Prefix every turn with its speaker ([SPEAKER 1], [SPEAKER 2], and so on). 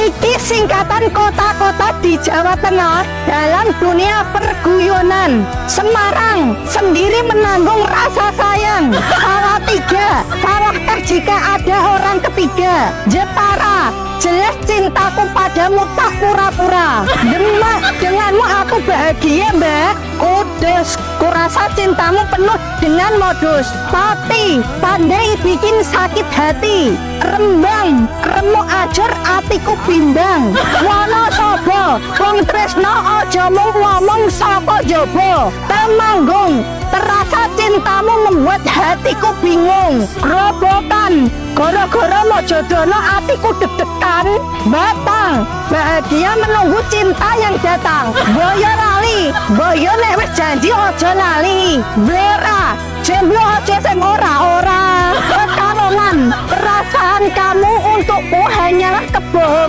[SPEAKER 1] Iki singkatan kota-kota di Jawa Tengah dalam dunia perguyonan. Semarang sendiri menanggung rasa sayang. Salatiga, karakter jika ada orang ketiga. Jepara, jelas cintaku padamu tak pura-pura. Demak, denganmu aku bahagia mbak. Kudus, kurasa cintamu penuh dengan modus. Pati, pandai bikin sakit hati. Rembang, remuk ajur atiku bimbang. Wonosobo, wong tresno aja mung ngomong saka jaba. Temanggung, terasa cintamu membuat hatiku bingung. Grobokan, gara-gara mau jodohno atiku deg-degan. Batang, bahagia menunggu cinta yang datang. Boyolali, boyo nek wis janji aja lali. Blora, jomblo aja sing ora-ora. Pekalongan, perasaan kamu untukku hanyalah kebohongan.